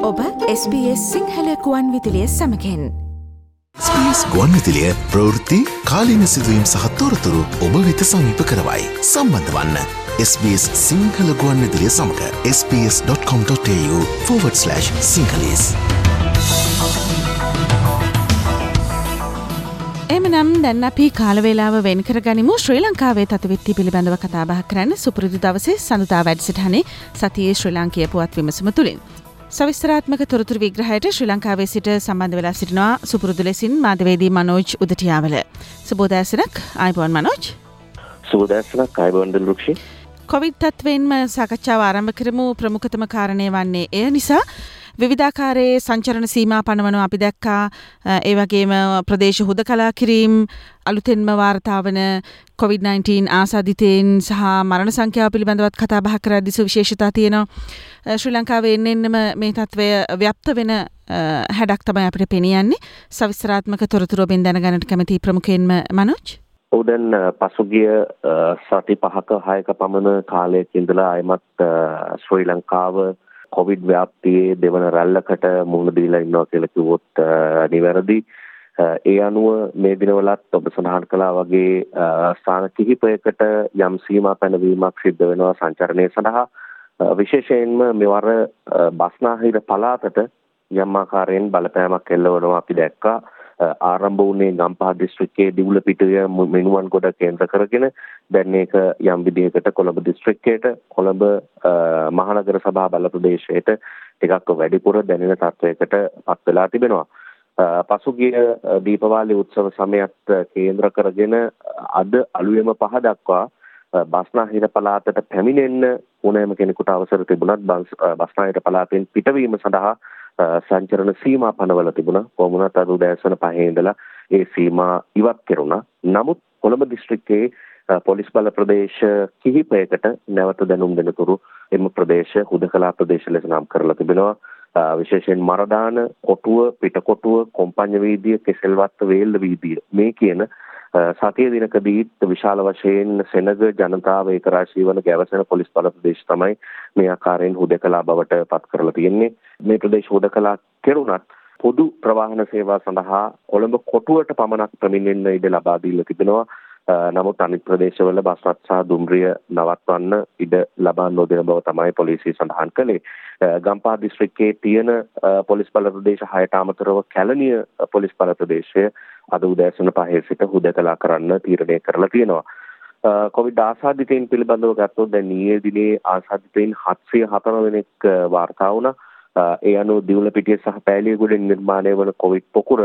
ඔබ SBS සිංහල ගුවන් විදුලිය සමගින් SBS ගුවන් විදුලිය ප්‍රවෘත්ති කාලීන සිදුවීම් සහ තොරතුරු ඔබ වෙත සමීප කරවයි. සම්බන්ධ වන්න SBS සිංහල ගුවන් විදුලිය සමග sbs.com.au/sinhalese. එමනම් දැන් අපි කාලවේලාව වෙන් කරගනිමු ශ්‍රී ලංකාවේ තත්ත්වය පිළිබඳව කතා බහ කරන්න සුපුරුදු දවසේ සඳුදා වැඩසටහනේ සතියේ ශ්‍රී ලාංකීය පුවත් විමසුම තුලින්. සවිස්තරාත්මක තොරතුරු විග්‍රහයට ශ්‍රී ලංකාවේ සිට සම්බන්ධ වෙලා සිටිනවා සුපුරුදු ලෙසින් මාධ්‍යවේදී මනෝජ් උදටියාවල. සුබෝදෑසනක් ආයුබෝවන් මනෝජ්. සුබෝදෑසනක් ආයුබෝවන් දිල්රුක්ෂි. කොවිඩ් තත්ත්වයෙන්ම සාකච්ඡාව ආරම්භ කරමු. ප්‍රමුඛතම කාරණය වන්නේ එය නිසා විවිධාකාරයේ සංචරණ සීමා පනවනවා අපි දැක්කා. ඒ වගේම ප්‍රදේශ හුදකලා කිරීම, අලුතෙන්ම වාර්තා වන COVID-19 ආසාදිතයින් සහ මරණ සංඛ්‍යාව පිළිබඳවත් කතා බහ කරද්දී සුවිශේෂතා තියෙනවා. ශ්‍රී ලංකාවේ එන්නෙන්නම මේ තත්ත්වය ව්‍යාප්ත වෙන හැඩක් තමයි අපිට පෙනියන්නේ. සවිස්තරාත්මක තොරතුරු ඔබෙන් දැනගන්නට කැමති ප්‍රමුඛයෙන්ම මනෝජ්. දැන් පසුගිය සති 5ක 6ක පමණ කාලයක ඉඳලා ආයමත් ශ්‍රී ලංකාව කොවිඩ් ව්‍යාප්තියේ දෙවන රැල්ලකට මුහුණ දීලා ඉන්නවා කියලා කිව්වොත් නිවැරදි. ඒ අනුව මේ දිනවලත් ඔබ සඳහන් කළා වගේ ස්ථාන කිහිපයකට යම් සීමා පැනවීමක් සිද්ධ වෙනවා සංචරණය සඳහා. විශේෂයෙන්ම මෙවර බස්නාහිර පළාතට යම් ආකාරයෙන් බලපෑමක් එල්ලවනවා අපි දැක්කා. ආරම්භ වුණේ ගම්පහ දිස්ත්‍රික්කයේ දිවුලපිටිය මිනුවන්ගොඩ කේන්ද්‍ර කරගෙන දැන් ඒක යම් විදිහකට කොළඹ දිස්ත්‍රික්කයට කොළඹ මහනගර සභා බල ප්‍රදේශයට ටිකක් වැඩිපුර දැනෙන තත්වයකට පත් වෙලා තිබෙනවා. පසුගිය දීපවාලි උත්සව සමයත් කේන්ද්‍ර කරගෙන අද අලුයම 5 දක්වා බස්නාහිර පළාතට පැමිණෙන්න ඕනෑම කෙනෙකුට අවසර තිබුණත් බස්නාහිර පළාතෙන් පිටවීම සඳහා සංචරණ සීමා පනවල තිබුණා. කොමුණත් අද උදෑසන 5 ඉඳලා ඒ සීමා ඉවත් කෙරුණා. නමුත් කොළඹ දිස්ත්‍රික්කයේ පොලිස් බල ප්‍රදේශ කිහිපයකට නැවත දැනුම් දෙනතුරු එම ප්‍රදේශ හුදකලා ප්‍රදේශ ලෙස නම් කරලා තිබෙනවා. විශේෂයෙන් මරදාන, කොටුව, පිටකොටුව, කොම්පඤ්ඤ වීදිය, කෙසෙල්වත්ත වේල්ල වීදිය මේ කියන සතිය දිනකදී විශාල වශයෙන් සෙනග ජනතාව ඒකරාශී වන ගැවසෙන පොලිස් බල ප්‍රදේශ තමයි මේ ආකාරයෙන් හුදකලා බවට පත් කරලා තියෙන්නේ. මේ ප්‍රදේශ හුදකලා කෙරුණත් පොදු ප්‍රවාහන සේවා සඳහා කොළඹ කොටුවට පමණක් පැමිණෙන්න ඉඩ ලබා දීලා තිබෙනවා. නමුත් අනිත් ප්‍රදේශවල බස් රථ සහ දුම්රිය නවත්වන්න ඉඩ ලබා නොදෙන බව තමයි පොලිසිය සඳහන් කළේ. ගම්පහ දිස්ත්‍රික්කයේ තියෙන පොලිස් බල ප්‍රදේශ 6ට අමතරව කැලණිය පොලිස් බල ප්‍රදේශය අද උදෑසන 5 සිට හුදකලා කරන්න තීරණය කරලා තියෙනවා. කොවිඩ් ආසාදිතයින් පිළිබඳව ගත්තොත් දැන් ඊයේ දිනේ ආසාදිතයින් 704 දෙනෙක් වාර්තා වුණා. ඒ අනුව දිවුලපිටිය සහ පෑලියගොඩෙන් නිර්මාණය වන කොවිඩ් පොකුර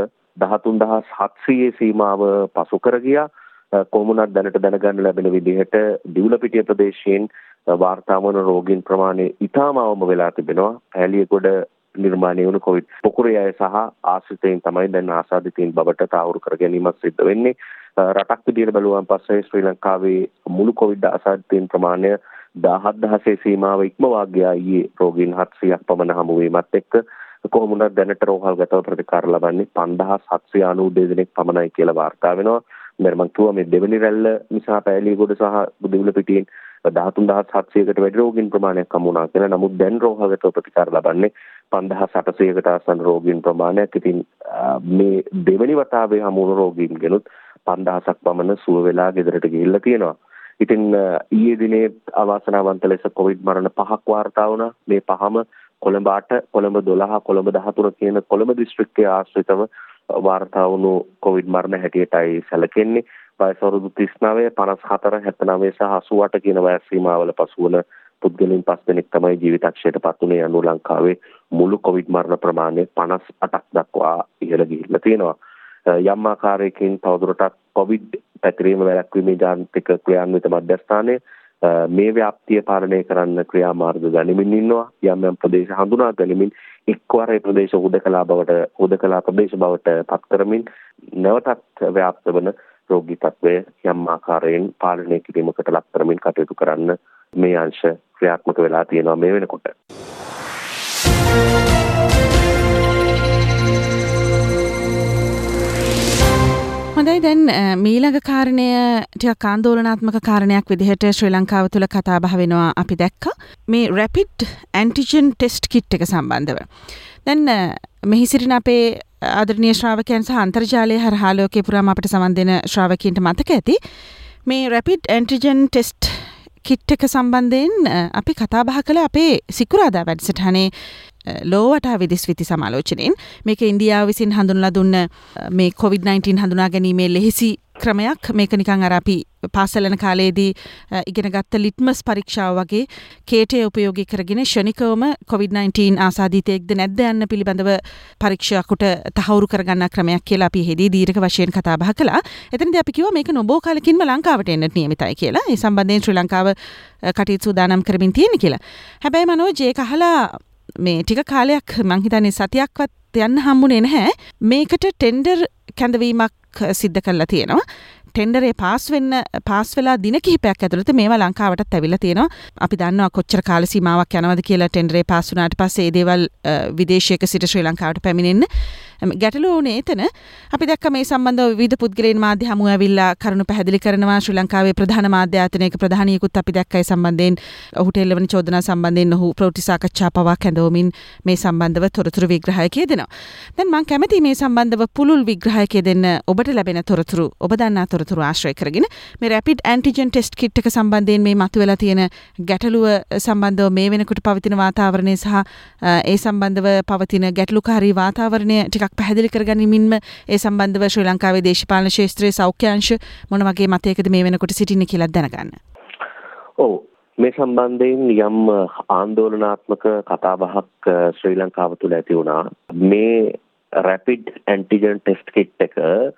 13700 සීමාව පසු කර ගියා. කොමුණත් දැනට දැනගන්න ලැබෙන විදිහට දිවුලපිටිය ප්‍රදේශයෙන් වාර්තා වන රෝගීන් ප්‍රමාණය ඉතාම අවම වෙලා තිබෙනවා. පෑලියගොඩ නිර්මාණය වුණු කොවිඩ් පොකුරේ අය සහ ආශ්‍රිතයින් තමයි දැන් ආසාදිතයින් බවට තාවුරු කර ගැනීමක් සිද්ධ වෙන්නේ. රටක් විදිහට බැලුවාන් පස්සේ ශ්‍රී ලංකාවේ මුළු කොවිඩ් ආසාදිතයින් ප්‍රමාණය 17000 සීමාව ඉක්මවා ගියා. ඊයේ රෝගීන් 700ක් පමණ හමු වීමත් එක්ක කොහොමුණත් දැනට රෝහල්ගතව ප්‍රතිකාර ලබන්නේ 5792 දෙනෙක් පමණයි කියලා වාර්තා වෙනවා. මම කිව්වා මේ දෙවෙනි රැල්ල නිසා පෑලියගොඩ සහ දිවුලපිටියෙන් 13700කට වැඩි රෝගීන් ප්‍රමාණයක් හමු වුණා කියලා. නමුත් දැන් රෝහල්ගතව ප්‍රතිකාර ලබන්නේ 5800කට ආසන්න රෝගීන් ප්‍රමාණයක්. ඉතින් මේ දෙවෙනි වතාවේ හමු වුණු රෝගීන් ගෙනුත් 5000ක් පමණ සුව වෙලා ගෙදරට ගිහිල්ලා තියෙනවා. ඉතින් ඊයේ දිනේ අවාසනාවන්ත ලෙස කොවිඩ් මරණ 5ක් වාර්තා වුණා. මේ පහම කොළඹ 8, කොළඹ 12, කොළඹ 13 කියන කොළඹ දිස්ත්‍රික්කයේ ආශ්‍රිතව වාර්තා වුණු කොවිඩ් මරණ හැටියටයි සැලකෙන්නේ. වයස අවුරුදු 39, 54, 79 සහ 88 කියන වයස් සීමාවල පසුවන පුද්ගලයන් 5 දෙනෙක් තමයි ජීවිතක්ෂයට පත් වුණේ. අනුව ලංකාවේ මුළු කොවිඩ් මරණ ප්‍රමාණය 58ක් දක්වා ඉහළ ගිහිල්ලා තියෙනවා. යම් ආකාරයකින් තවදුරටත් කොවිඩ් පැතිරීම වැළැක්වීමේ ජාන්ත්‍රික ක්‍රියාන්විත මධ්‍යස්ථානය මේ ව්‍යාප්තිය පාලනය කරන්න ක්‍රියාමාර්ග ගනිමින් ඉන්නවා. යම් යම් ප්‍රදේශ හඳුනා ගනිමින් එක්වර ඒ ප්‍රදේශ හුදකලා ප්‍රදේශ බවට පත් කරමින් නැවතත් ව්‍යාප්ත වන රෝගී තත්ත්වය යම් ආකාරයෙන් පාලනය කිරීමකට ලක් කරමින් කටයුතු කරන්න මේ අංශ ක්‍රියාත්මක වෙලා තියෙනවා මේ වෙනකොට. හොඳයි දැන් මීළඟ කාරණය ටිකක් ආందోලනාත්මක කාරණයක් විදිහට ශ්‍රී ලංකාව තුළ කතා බහ වෙනවා අපි දැක්කා මේ රැපිඩ් ඇන්ටිජන් ටෙස්ට් කිට් එක සම්බන්ධව. දැන් මෙහි සිටින අපේ ආදරණීය ශ්‍රාවකයන් සහ අන්තර්ජාලය හරහා ලෝකේ පුරාම අපිට සමන් දෙන ශ්‍රාවකීන්ට මතක ඇති මේ රැපිඩ් ඇන්ටිජන් ටෙස්ට් කිට් එක සම්බන්ධයෙන් අපි කතා බහ කළ අපේ සිකුරාදා වැඩසටහනේ ලෝවට විදිස්විති සමාලෝචනයෙන් මේක ඉන්දියාව විසින් හඳුන්ලා දුන්න මේ COVID-19 හඳුනා ගැනීමේ ලෙහෙසි ක්‍රමයක් මේක නිකන් අර අපි පාසල් යන කාලේදී ඉගෙන ගත්ත ලිට්මස් පරීක්ෂාව වගේ කේටය උපයෝගී කරගෙන ශනිකවම COVID-19 ආසාදිතයෙක්ද නැද්ද යන්න පිළිබඳව පරීක්ෂකකට තහවුරු කරගන්න ක්‍රමයක් කියලා අපි හෙදී දීර්ඝ වශයෙන් කතා බහ කළා. එතනදී අපි කිව්වා මේක නොබෝ කාලෙකින්ම ලංකාවට එන්නට නියමිතයි කියලා. ඒ සම්බන්ධයෙන් ශ්‍රී ලංකාව කටයුතු සූදානම් කරමින් තියෙන කියලා. හැබැයි මනෝජ් ඒක අහලා මේ ටික කාලයක් මං හිතන්නේ සතියක්වත් යන්න හම්බුනේ නැහැ. මේකට ටෙන්ඩර් කැඳවීමක් සිද්ධ කරලා තියෙනවා. ටෙන්ඩරේ පාස් වෙලා දින කිහිපයක් ඇතුළත මේවා ලංකාවටත් ඇවිල්ලා තියෙනවා. අපි දන්නවා කොච්චර කාල සීමාවක් යනවද කියලා ටෙන්ඩරේ පාස් වුණාට පස්සේ ඒ දේවල් විදේශයක සිට ශ්‍රී ලංකාවට පැමිණෙන්න. ගැටලුව උනේ එතන. අපි දැක්ක මේ සම්බන්ධව විවිධ පුද්ගලයන් මාධ්‍ය හමු ඇවිල්ලා කරුණු පැහැදිලි කරනවා. ශ්‍රී ලංකාවේ ප්‍රධාන මාධ්‍ය ආයතනයක ප්‍රධානියෙකුත් අපි දැක්ක ඒ සම්බන්ධයෙන් ඔහුට එල්ලවන චෝදනා සම්බන්ධයෙන් ඔහු ප්‍රවෘත්ති සාකච්ඡා පවා කැඳවමින් මේ සම්බන්ධව තොරතුරු විග්‍රහයක යෙදෙනවා. දැන් මම කැමතියි මේ සම්බන්ධව පුළුල් විග්‍රහයක යෙදෙන්න ඔබට ලැබෙන තොරතුරු ඔබ දන්නා තොරතුරු ආශ්‍රය කරගෙන මේ රැපිඩ් ඇන්ටිජන් ටෙස්ට් කිට් එක සම්බන්ධයෙන් මේ මතුවලා තියෙන ගැටලුව සම්බන්ධව මේ වෙනකොට පවතින වාතාවරණය සහ ඒ සම්බන්ධව පවතින ගැටලුකාරී වාතාවරණය ටිකක් පැහැදිලි කරගනිමින්ම ඒ සම්බන්ධව ශ්‍රී ලංකාවේ දේශපාලන ශාස්ත්‍රයේ සෞඛ්‍යාංශ මොන වගේ මතයකද මේ වෙනකොට සිටින්නේ කියලා දැනගන්න. ඔව් මේ සම්බන්ධයෙන් යම් ආందోලනාත්මක කතාබහක් ශ්‍රී ලංකාව තුළ ඇති වුණා. මේ රැපිඩ් ඇන්ටිජන් ටෙස්ට් කිට් එක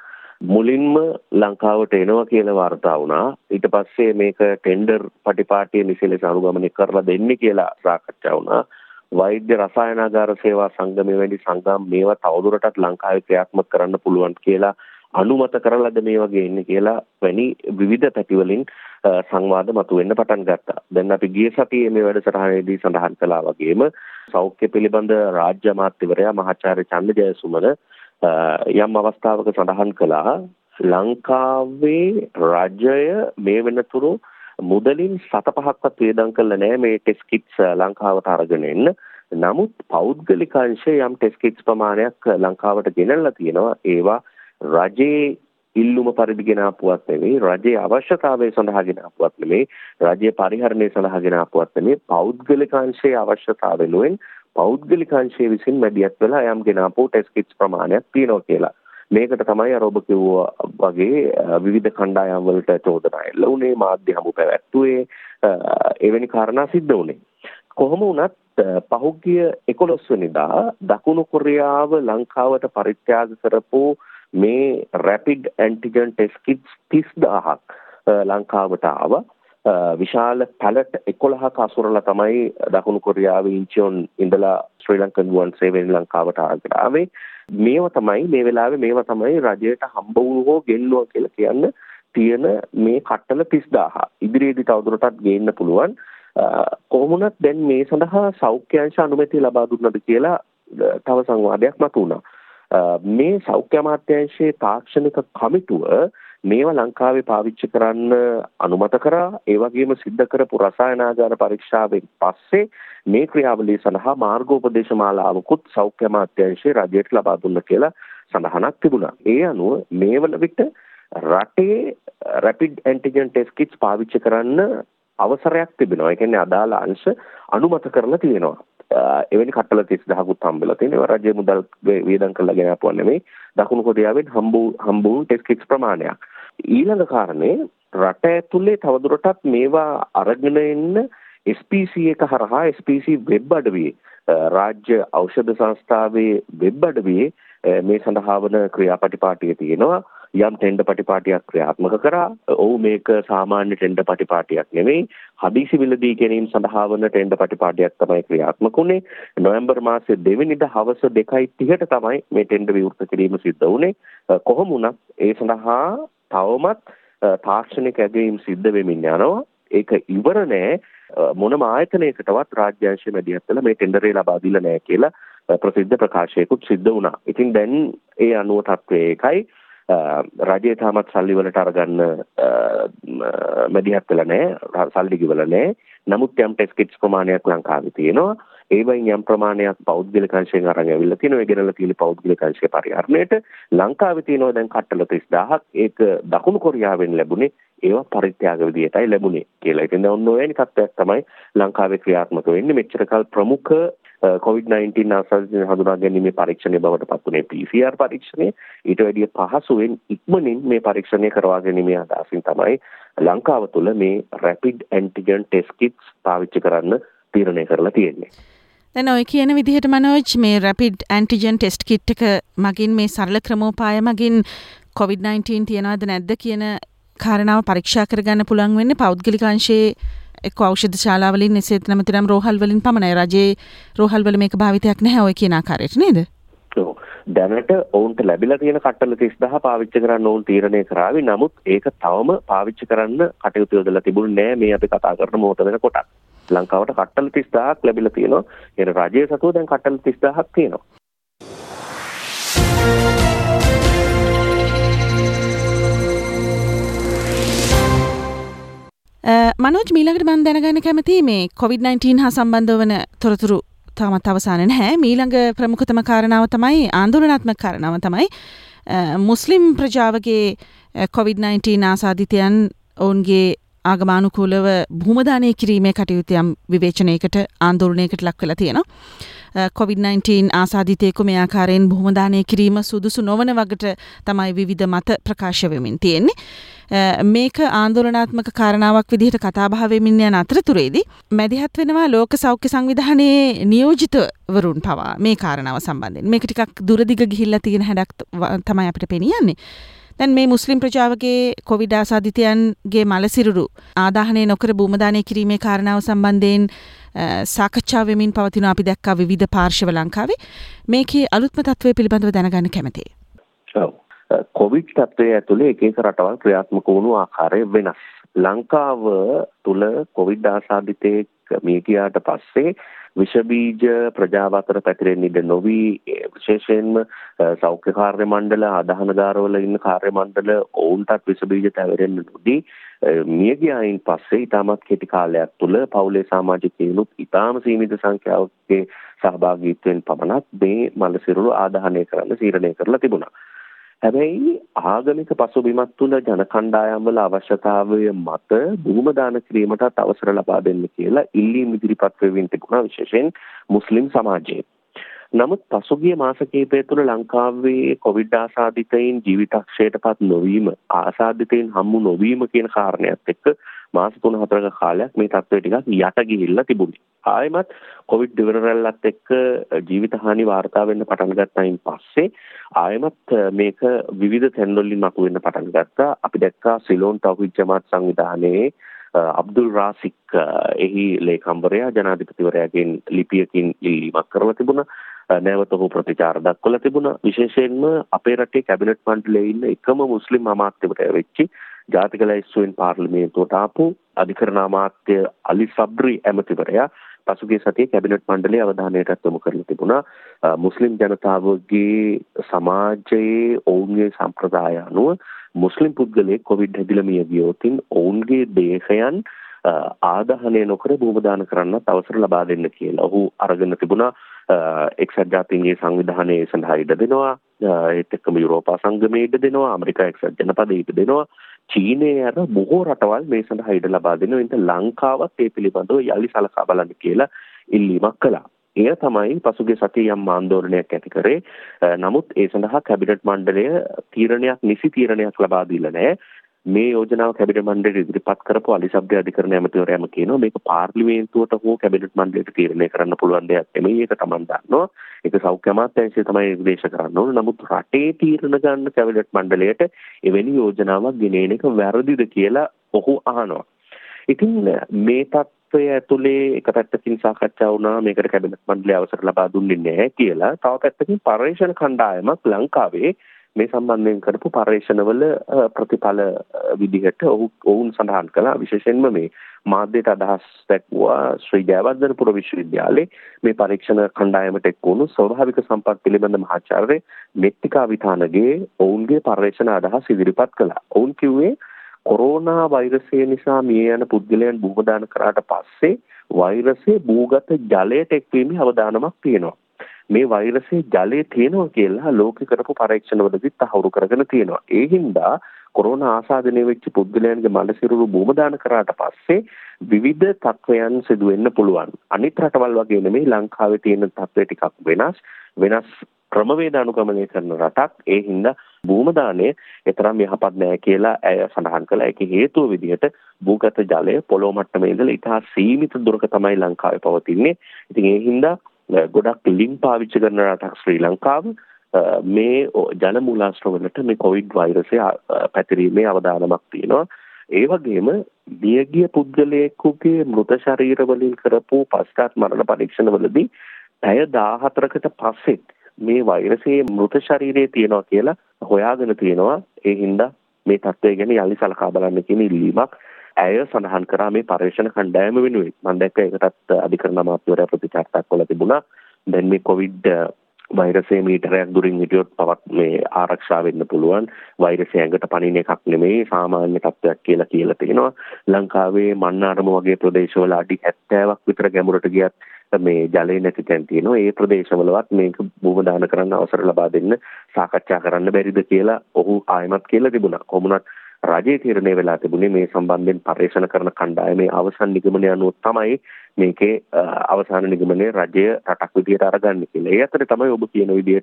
මුලින්ම ලංකාවට එනවා කියලා වාර්තා වුණා. ඊට පස්සේ මේක ටෙන්ඩර් පටිපාටිය නිසලෙස අනුගමනය කරලා දෙන්නේ කියලා සාකච්ඡා වුණා. වෛද්‍ය රසායනාගාර සේවා සංගමයේ වැනි සංගම් මේවා තවදුරටත් ලංකාවේ ක්‍රියාත්මක කරන්න පුළුවන් කියලා අනුමත කරලාද මේ වගේ ඉන්නේ කියලා වැනි විවිධ පැතිවලින් සංවාද මතුවෙන්න පටන් ගත්තා. දැන් අපි ගිය සතියේ මේ වැඩසටහනේදී සඳහන් කළා වගේම සෞඛ්‍ය පිළිබඳ රාජ්‍ය අමාත්‍යවරයා මහාචාර්ය චන්ද ජයසුමන යම් අවස්ථාවක සඳහන් කළා ලංකාවේ රාජ්‍යය මේ වෙනතුරු මුදලින් 7-5ක්වත් වේදම් කළා නෑ මේ ටෙස්ට් කිට්ස් ලංකාවට අරගෙන එන්න. නමුත් පෞද්ගලික අංශයේ යම් ටෙස්ට් කිට්ස් ප්‍රමාණයක් ලංකාවට ගෙනල්ලා තියෙනවා. ඒවා රජයේ ඉල්ලුම පරිදි ගෙන ආපුවත් නෙවෙයි, රජයේ අවශ්‍යතාවය සඳහා ගෙන ආපුවත් නෙවෙයි, රජයේ පරිහරණය සඳහා ගෙන ආපුවත් නෙවෙයි, පෞද්ගලික අංශයේ අවශ්‍යතාවය වෙනුවෙන් පෞද්ගලික අංශයේ විසින් මැදිහත් වෙලා යම් ගෙන ආපු ටෙස්ට් කිට්ස් ප්‍රමාණයක් තියෙනවා කියලා. මේකට තමයි අර ඔබ කිව්වා වගේ විවිධ කණ්ඩායම් වලට චෝදනා එල්ල වුණේ, මාධ්‍ය හමු පැවැත්වුවේ, එවැනි කාරණා සිද්ධ වුණේ. කොහොම වුණත් පහුගිය 11 වෙනිදා දකුණු කොරියාව ලංකාවට පරිත්‍යාග කරපු මේ රැපිඩ් ඇන්ටිජන් ටෙස්ට් කිට්ස් 30000ක් ලංකාවට ආවා. විශාල පැලට් 11ක අසුරලා තමයි දකුණු කොරියාවේ ඉන්චියොන් ඉඳලා ශ්‍රී ලංකන් ගුවන් සේවයෙන් ලංකාවට ආවේ. මේවා තමයි රජයට හම්බ වුණු හෝ ගෙන්නුවා කියලා කියන්න තියෙන මේ කට්ටල 30000. ඉදිරියේදී තවදුරටත් ගේන්න පුළුවන්. කොහොමුණත් දැන් මේ සඳහා සෞඛ්‍යාංශ අනුමැතිය ලබා දුන්නද කියලා තව සංවාදයක් මතුවුණා. මේ සෞඛ්‍ය අමාත්‍යාංශයේ තාක්ෂණික කමිටුව මේවා ලංකාවේ පාවිච්චි කරන්න අනුමත කරා. ඒ වගේම සිද්ධ කරපු රසායනාගාර පරීක්ෂාවෙන් පස්සේ මේ ක්‍රියාවලිය සඳහා මාර්ගෝපදේශ මාලාවකුත් සෞඛ්‍ය අමාත්‍යාංශයේ රජයට ලබා දුන්න කියලා සඳහනක් තිබුණා. ඒ අනුව මේ වන විට රටේ රැපිඩ් ඇන්ටිජන් ටෙස්ට් කිට්ස් පාවිච්චි කරන්න අවසරයක් තිබෙනවා. ඒ කියන්නේ අදාළ අංශ අනුමත කරලා තියෙනවා. එවැනි කට්ටල 30000කුත් හම්බෙලා තියෙනවා. රජයේ මුදල් වේදම් කරලා ගෙන ආපුවා නෙමෙයි. දකුණු කොරියාවෙන් හම්බු ටෙස්ට් කිට්ස් ප්‍රමාණයක්. ඊළඟ කාරණේ රට ඇතුලේ තවදුරටත් මේවා අරගෙන එන්න SPC එක හරහා SPC වෙබ් අඩවියේ රාජ්‍ය ඖෂධ සංස්ථාවේ වෙබ් අඩවියේ මේ සඳහා වන ක්‍රියාපටිපාටිය තියෙනවා. යම් ටෙන්ඩර් පටිපාටියක් ක්‍රියාත්මක කරා. ඔව් මේක සාමාන්‍ය ටෙන්ඩර් පටිපාටියක් නෙවෙයි. හදිසි මිලදී ගැනීම සඳහා වන ටෙන්ඩර් පටිපාටියක් තමයි ක්‍රියාත්මක වුණේ. නොවැම්බර් මාසයේ 2 වෙනිදා හවස 2:30ට තමයි මේ ටෙන්ඩර් විවෘත කිරීම සිද්ධ වුණේ. කොහොම වුණත් ඒ සඳහා තවමත් තාක්ෂණික ඇගයීම් සිද්ධ වෙමින් යනවා. ඒක ඉවර නෑ. මොනම ආයතනයකටවත් රාජ්‍යාංශය මැදිහත් වෙලා මේ ටෙන්ඩරේ ලබා දීලා නෑ කියලා ප්‍රසිද්ධ ප්‍රකාශයකුත් සිද්ධ වුණා. ඉතින් දැන් ඒ අනුව තත්ත්වය ඒකයි. රජය තාමත් සල්ලි වලට අරගන්න මැදිහත් වෙලා නැහැ, සල්ලි ගෙවලා නැහැ. නමුත් යම් ටෙස්ට් කිට්ස් ප්‍රමාණයක් ලංකාවේ තියෙනවා. ඒ වයින් යම් ප්‍රමාණයක් පෞද්ගලික අංශයෙන් අරන් ඇවිල්ලා තියෙනවා. ඒ ගෙනල්ලා තියෙන පෞද්ගලික අංශයේ පරිහරණයට ලංකාවේ තියෙනවා දැන් කට්ටල 30000ක්. ඒක දකුණු කොරියාවෙන් ලැබුණේ ඒවා පරිත්‍යාග විදියටයි ලැබුණේ කියලා. ඉතින් දැන් ඔන්න ඔය වෙනි තත්ත්වයක් තමයි ලංකාවේ ක්‍රියාත්මක වෙන්නේ. මෙච්චර කල් ප්‍රමුඛ COVID-19 ආසාදිත හඳුනා ගැනීමේ පරීක්ෂණය බවට පත් වුණේ PCR පරීක්ෂණය. ඊට වැඩිය පහසුවෙන් ඉක්මනින් මේ පරීක්ෂණය කරවා ගැනීමේ අදහසින් තමයි ලංකාව තුළ මේ රැපිඩ් ඇන්ටිජන් ටෙස්ට් කිට්ස් පාවිච්චි කරන්න තීරණය කරලා තියෙන්නේ. දැන් ඔය කියන විදිහට මනෝජ් මේ රැපිඩ් ඇන්ටිජන් ටෙස්ට් කිට් එක මගින් මේ සරල ක්‍රමෝපාය මගින් COVID-19 තියනවද නැද්ද කියන කාරණාව පරීක්ෂා කරගන්න පුළුවන් වෙන්නේ පෞද්ගලික අංශයේ එක්ක ඖෂධ ශාලාවලින් එසේත් නැමෙතරම් රෝහල් වලින් පමණයි. රජයේ රෝහල් වල මේක භාවිතයක් නැහැ ඔය කියන ආකාරයට නේද? ඔව්. දැනට ඔවුන්ට ලැබිලා තියෙන කට්ටල 30000 පාවිච්චි කරන්න ඕන් තීරණය කරાવી. නමුත් ඒක තවම පාවිච්චි කරන්න කටයුතු යොදලා තිබුණේ නැහැ මේ අපි කතා කරන මොහොත වෙනකොට. ලංකාවට කට්ටල 30000ක් ලැබිලා තියෙනවා. ඒ රජයේ සතුව දැන් කට්ටල 30000ක් තියෙනවා. මනෝජ් මීළඟට මම දැනගන්න කැමතියි මේ COVID-19 හා සම්බන්ධ වන තොරතුරු තාමත් අවසාන නැහැ. මීළඟ ප්‍රමුඛතම කාරණාව තමයි ආందోලනාත්මක කාරණාව තමයි මුස්ලිම් ප්‍රජාවගේ COVID-19 ආසාදිතයන් ඔවුන්ගේ ආගමානුකූලව භූමදානය කිරීමේ කටයුතු යම් විවේචනයකට ආందోලනයකට ලක් වෙලා තියෙනවා. COVID-19 ආසාදිතයෙකු මේ ආකාරයෙන් භූමදානය කිරීම සුදුසු නොවන වගට තමයි විවිධ මත ප්‍රකාශ වෙමින් තියෙන්නේ. මේක ආందోලනාත්මක කාරණාවක් විදිහට කතාබහ වෙමින් යන අතරතුරේදී මැදිහත් වෙනවා ලෝක සෞඛ්‍ය සංවිධානයේ නියෝජිතවරුන් පවා මේ කාරණාව සම්බන්ධයෙන්. මේක ටිකක් දුරදිග ගිහිල්ලා තියෙන හැඩක් තමයි අපිට පෙනියන්නේ. දැන් මේ මුස්ලිම් ප්‍රජාවගේ කොවිඩ් ආසාදිතයන්ගේ මලසිරුරු ආදාහනය නොකර භූමදානය කිරීමේ කාරණාව සම්බන්ධයෙන් සාකච්ඡා වෙමින් පවතින අපි දැක්කා විවිධ පාර්ශව ලංකාවේ. මේකේ අලුත්ම තත්ත්වය පිළිබඳව දැනගන්න කැමතියි. ඔව්. කොවිඩ් තත්ත්වය ඇතුලේ එක එක රටවල් ක්‍රියාත්මක වුණු ආකාරය වෙනස්. ලංකාව තුල කොවිඩ් ආසාදිතයෙක් මිය ගියාට පස්සේ විෂ බීජ ප්‍රජාව අතර පැතිරෙන්න ඉඩ නොවි විශේෂයෙන්ම සෞඛ්‍ය කාර්ය මණ්ඩල ආදාහනගාරවල ඉන්න කාර්ය මණ්ඩල ඔවුන්ටත් විෂ බීජ තැවෙරෙන්න නොදී මිය ගියායින් පස්සේ ඉතාමත් කෙටි කාලයක් තුල පවුලේ සමාජිකයනුත් ඉතාම සීමිත සංඛ්‍යාවකගේ සහභාගීත්වයෙන් පමණක් මේ මලසිරුරු ආදාහනය කරන්න තීරණය කරලා තිබුණා. හැබැයි ආගමික පසුබිමක් තුළ ජන කණ්ඩායම් වල අවශ්‍යතාවය මත භූමදාන කිරීමටත් අවසර ලබා දෙන්න කියලා ඉල්ලීම් ඉදිරිපත් වෙමින් තිබුණා විශේෂයෙන් මුස්ලිම් සමාජයේ. නමුත් පසුගිය මාස කිහිපය තුළ ලංකාවේ කොවිඩ් ආසාදිතයින් ජීවිතක්ෂයටපත් නොවීම ආසාදිතයින් හමු නොවීම කියන කාරණයක් එක්ක මාස 3-4ක කාලයක් මේ තත්ත්වය ටිකක් යට ගිහිල්ලා තිබුණේ. ආයෙමත් කොවිඩ් දෙවන රැල්ලත් එක්ක ජීවිත හානි වාර්තා වෙන්න පටන් ගත්තයින් පස්සේ ආයෙමත් මේක විවිධ තැන්වලින් මතුවෙන්න පටන් ගත්තා. අපි දැක්කා සිලෝන් තෞහිද් ජමාත් සංවිධානයේ අබ්දුල් රාසික් එහි ලේකම්වරයා ජනාධිපතිවරයාගෙන් ලිපියකින් ඉල්ලීමක් කරලා තිබුණා. නැවත ඔහු ප්‍රතිචාර දක්වලා තිබුණා. විශේෂයෙන්ම අපේ රටේ කැබිනට් මණ්ඩලයේ ඉන්න එකම මුස්ලිම් අමාත්‍යවරයා වෙච්චි ජාතික ලැයිස්තුවෙන් පාර්ලිමේන්තුවට ආපු අධිකරණ අමාත්‍ය අලි සබ්රි ඇමතිවරයා පසුගිය සතියේ කැබිනට් මණ්ඩලයේ අවධානයට යොමු කරලා තිබුණා. මුස්ලිම් ජනතාවගේ සමාජයේ ඔවුන්ගේ සම්ප්‍රදාය අනුව මුස්ලිම් පුද්ගලයෙක් කොවිඩ් හැදිලා මිය ගියොත් ඔවුන්ගේ දේහයන් ආදාහනය නොකර භූමදාන කරන්නත් අවසර ලබා දෙන්න කියලා. ඔහු අරගෙන තිබුණා එක්සත් ජාතීන්ගේ සංවිධානයේ සඳහා ඉඩ දෙනවා. ඒත් එක්කම යුරෝපා සංගමයේ ඉඩ දෙනවා. ඇමරිකා එක්සත් ජනපදයේ ඉඩ දෙනවා. චීනයේ අර බොහෝ රටවල් මේ සඳහා ඉඩ ලබා දෙනවා. එතන ලංකාවත් ඒ පිළිබඳව යලි සලකා බලන්න කියලා ඉල්ලීමක් කළා. එය තමයි පසුගිය සතියේ යම් ආందోලනයක් ඇති කරේ. නමුත් ඒ සඳහා කැබිනට් මණ්ඩලය නිසි තීරණයක් ලබා දීලා නැහැ. මේ යෝජනාව කැබිනට් මණ්ඩලයට ඉදිරිපත් කරපු අලි සබ්රි අධිකරණ ඇමතිවරයාම කියනවා මේක පාර්ලිමේන්තුවට හෝ කැබිනට් මණ්ඩලයට තීරණය කරන්න පුළුවන් දෙයක් නෙමෙයි. ඒක Taman දන්නවා. ඒක සෞඛ්‍ය අමාත්‍යාංශය තමයි නිර්දේශ කරන්න ඕන. නමුත් රටේ තීරණ ගන්න කැබිනට් මණ්ඩලයට එවැනි යෝජනාවක් ගෙනෙන එක වැරදිද කියලා ඔහු අහනවා. ඉතින් මේ තත්ත්වය ඇතුලේ එක පැත්තකින් සාකච්ඡා වුණා මේකට කැබිනට් මණ්ඩලය අවසර ලබා දුන්නේ නැහැ කියලා. තව පැත්තකින් පර්යේෂණ කණ්ඩායමක් ලංකාවේ මේ සම්බන්ධයෙන් කරපු පර්යේෂණවල ප්‍රතිඵල විදිහට ඔවුන් සඳහන් කළා. විශේෂයෙන්ම මේ මාධ්‍යට අදහස් දැක්වුවා ශ්‍රී ජයවර්ධනපුර විශ්වවිද්‍යාලයේ මේ පරීක්ෂණ කණ්ඩායමට එක්වුණු ස්වභාවික සම්පත් පිළිබඳ මහාචාර්ය මෙත්තිකා විතානගේ ඔවුන්ගේ පර්යේෂණ අදහස් ඉදිරිපත් කළා. ඔවුන් කිව්වේ කොරෝනා වෛරසය නිසා මිය යන පුද්ගලයන් භූමදාන කරාට පස්සේ වෛරසය භූගත ජලයට එක්වීමේ අවදානමක් තියෙනවා. මේ වෛරසයේ ජලයේ තියෙනවා කියලා ලෝකෙ කරපු පරීක්ෂණවලදී තහවුරු කරගෙන තියෙනවා. ඒ හින්දා කොරෝනා ආසාදනය වෙච්ච පුද්ගලයන්ගේ මල සිරුරු භූමදාන කරාට පස්සේ විවිධ තත්වයන් සිදු වෙන්න පුළුවන්. අනිත් රටවල් වගේ නෙමෙයි ලංකාවේ තියෙන තත්ත්වය ටිකක් වෙනස් ක්‍රමවේද අනුගමනය කරන රටක්. ඒ හින්දා භූමදානය තරම් යහපත් නෑ කියලා ඇය සඳහන් කළා. ඒකේ හේතුව විදිහට භූගත ජලය පොළොව මට්ටමේ ඉඳලා ඉතා සීමිත දුරක තමයි ලංකාවේ පවතින්නේ. ඉතින් ඒ හින්දා ගොඩක් ලිම් පාවිච්චි කරන රටක් ශ්‍රී ලංකාව. මේ ජල මූලාශ්‍රවලට මේ කොවිඩ් වෛරසය පැතිරීමේ අවදානමක් තියෙනවා. ඒ වගේම මියගිය පුද්ගලයෙකුගේ මෘත ශරීර වලින් කරපු පශ්චාත් මරණ පරීක්ෂණවලදී පැය 14කට පස්සෙත් මේ වෛරසයේ මෘත ශරීරයේ තියෙනවා කියලා හොයාගෙන තියෙනවා. ඒ හින්දා මේ තත්ත්වය ගැන යලි සලකා බලන්න කියන ඉල්ලීමක් ඇය සඳහන් කරා මේ පරීක්ෂණ කණ්ඩායම වෙනුවෙන්. මම දැක්ක ඒකටත් අධිකරණ අමාත්‍යවරයා ප්‍රතිචාර දක්වලා තිබුණා. දැන් මේ කොවිඩ් වෛරසයේ මීටරයක් දුරින් හිටියොත් පවත් මේ ආරක්ෂා වෙන්න පුළුවන්. වෛරසය ඇඟට පනින එකක් නෙමෙයි සාමාන්‍ය තත්ත්වයක් කියලා තියෙනවා. ලංකාවේ මන්නාරම වගේ ප්‍රදේශවල අඩි 70ක් විතර ගැඹුරට ගියත් මේ ජලය නැති තැන් තියෙනවා. ඒ ප්‍රදේශවලවත් මේක භූමදාන කරන්න අවසර ලබා දෙන්න සාකච්ඡා කරන්න බැරිද කියලා ඔහු ආයමත් කියලා තිබුණා. කොහොමුණත් රජයේ තීරණය වෙලා තිබුණේ මේ සම්බන්ධයෙන් පරීක්ෂණ කරන කණ්ඩායමේ අවසන් නිගමනය අනුව තමයි මේකේ අවසාන නිගමනය රජය රටක් විදියට අරගන්නේ කියලා. ඒ අතරේ තමයි ඔබ කියන විදිහට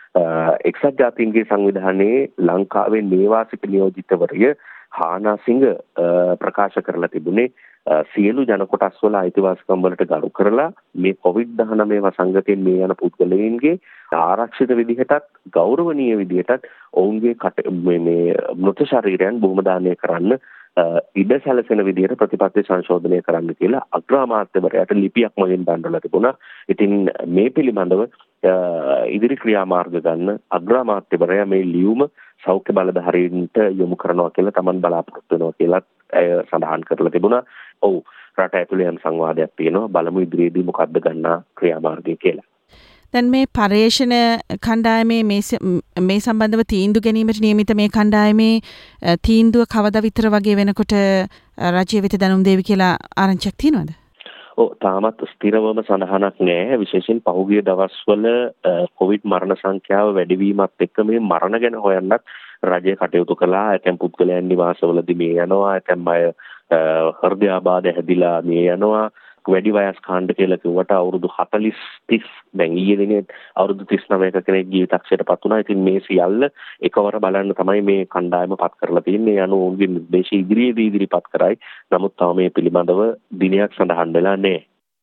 එක්සත් ජාතීන්ගේ සංවිධානයේ ලංකාවේ නේවාසික නියෝජිතවරිය හානා සිංහ ප්‍රකාශ කරලා තිබුණේ සියලු ජන කොටස් වල අයිතිවාසිකම් වලට ගරු කරලා මේ COVID-19 වසංගතයෙන් මේ යන පුද්ගලයන්ගේ ආරක්ෂිත විදිහටත් ගෞරවනීය විදිහටත් ඔවුන්ගේ මේ මෘත ශරීරයන් භූමදානය කරන්න ඉඩ සැලසෙන විදිහට ප්‍රතිපත්ති සංශෝධනය කරන්න කියලා අග්‍රාමාත්‍යවරයාට ලිපියක් මගින් දන්වලා තිබුණා. ඉතින් මේ පිළිබඳව ඉදිරි ක්‍රියාමාර්ග ගන්න අග්‍රාමාත්‍යවරයා මේ ලියුම සෞඛ්‍ය බලධාරීන්ට යොමු කරනවා කියලා තමන් බලාපොරොත්තු වෙනවා කියලා සඳහන් කරලා තිබුණා. ඔව් රට ඇතුළේ යම් සංවාදයක් තියෙනවා. බලමු ඉදිරියේදී මොකක්ද ගන්නා ක්‍රියාමාර්ගය කියලා. දැන් මේ පර්යේෂණ කණ්ඩායමේ මේ සම්බන්ධව තීන්දුව ගැනීමට නියමිත මේ කණ්ඩායමේ තීන්දුව කවදා විතර වගේ වෙනකොට රජය වෙත දැනුම් දෙවි කියලා ආරංචියක් තියෙනවද? ඔව් තාමත් ස්ථිරවම සඳහනක් නැහැ. විශේෂයෙන් පහුගිය දවස්වල කොවිඩ් මරණ සංඛ්‍යාව වැඩිවීමත් එක්ක මේ මරණ ගැන හොයන්නත් රජය කටයුතු කළා. ඇතැම් පුද්ගලයන් නිවාසවලදී මේ යනවා. ඇතැම් අය හෘදයාබාධ හැදිලා මේ යනවා. වැඩි වයස් කාණ්ඩ කියලා කිව්වට අවුරුදු 40 දැන් ඊයේ දිනේ අවුරුදු 39ක කෙනෙක් ජීවිතක්ෂයට පත් වුණා. ඉතින් මේ සියල්ල එකවර බලන්න තමයි මේ කණ්ඩායම පත් කරලා තියෙන්නේ. අනු ඔවුන්ගේ නිර්දේශ ඉදිරියේදී ඉදිරිපත් කරයි. නමුත් තව මේ පිළිබඳව දිනයක් සඳහන් වෙලා නැහැ.